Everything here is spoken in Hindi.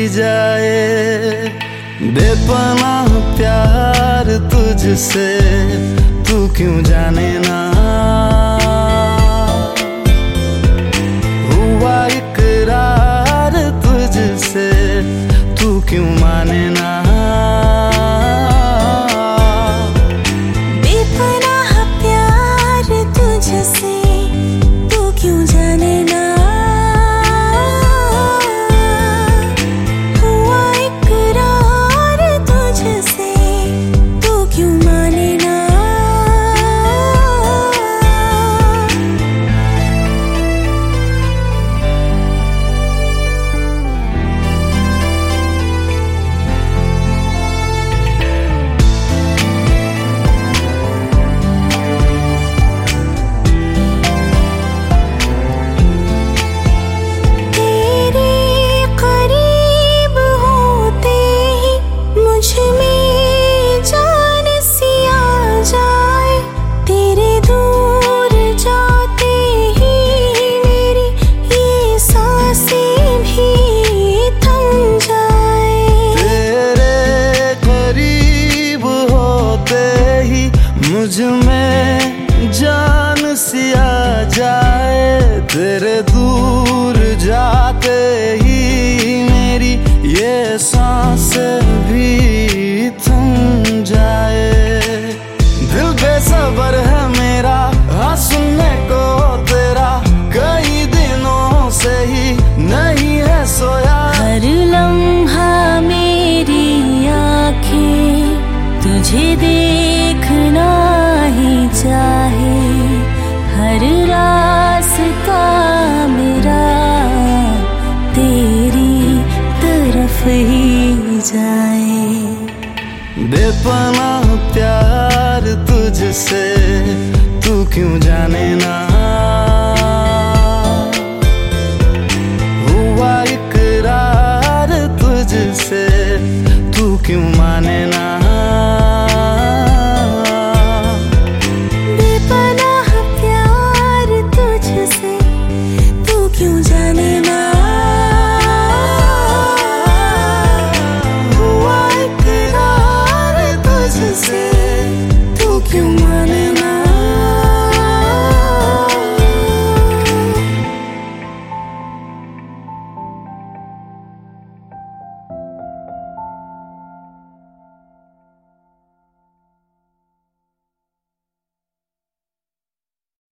जाए। बेपनाह प्यार तुझसे तू क्यों जाने ना, हुआ इकरार तुझसे तू क्यों माने ना। बेपनाह प्यार तुझसे तू क्यों जाने ना, हुआ इकरार तुझसे तू क्यों माने ना। मुझ में जान सी आ जाए, तेरे दूर जाते ही मेरी ये सांस भी थम जाए। दिल बेसब्र है मेरा हाँ सुनने को तेरा, कई दिनों से ही नहीं है सोया। हर लम्हा मेरी आँखें तुझे देखना ही चाहे, हर रास्ता मेरा तेरी तरफ ही जाए। बेपनाह प्यार तुझसे तू क्यों जाने ना,